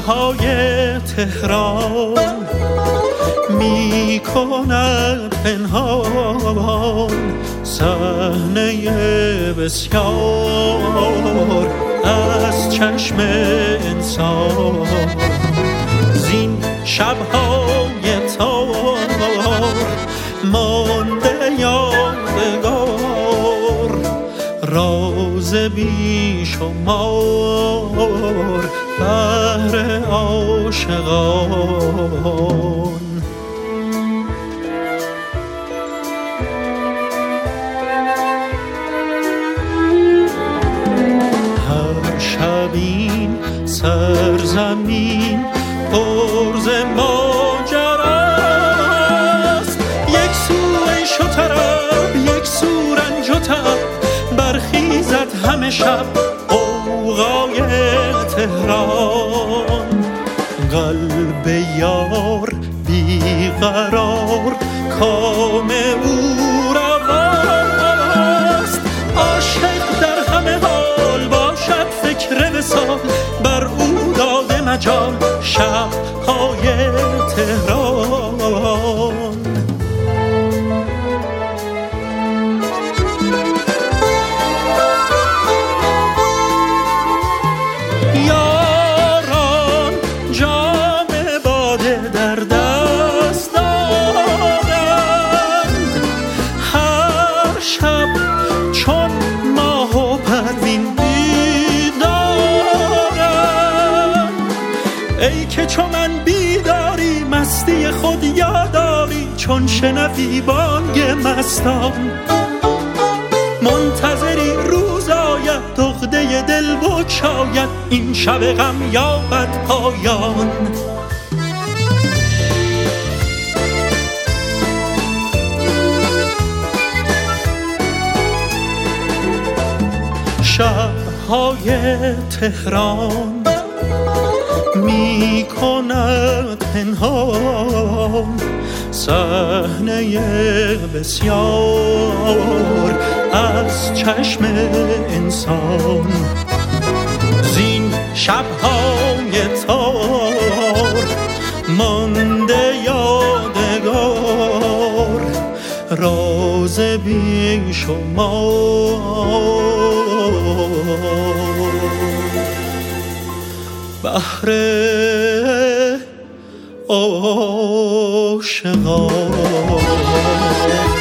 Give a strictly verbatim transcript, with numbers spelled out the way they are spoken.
شب‌های تهران می کند پنهان صحنه بسیار از چشم انسان. زین شب‌های تار مانده یادگار راز بی شمار بهر عاشقان. هر شب این سرزمین پر ز ماجراست، یک سو عیش و طرب یک سو رنج و تب، برخیزد همه شب غوغای تهران. قلب یار بیقرار کام او رواست، عاشق در همه حال باشد فکر وصال، بر او داده مجال شب‌های تهران. یاران جام باده در دست دارند، هر شب چون ماه و پروین بیدارند. ای که چون من بیداری مستی خود یاداری، چون شنوی بانگ مستان منتظری روز آید عقده دل بگشاید، این شب غم یابد پایان. شب‌های تهران می کند پنهان صحنه بسیار از چشم انسان. زین شب‌های تار مانده یادگار راز بی شمار بهر عاشقان.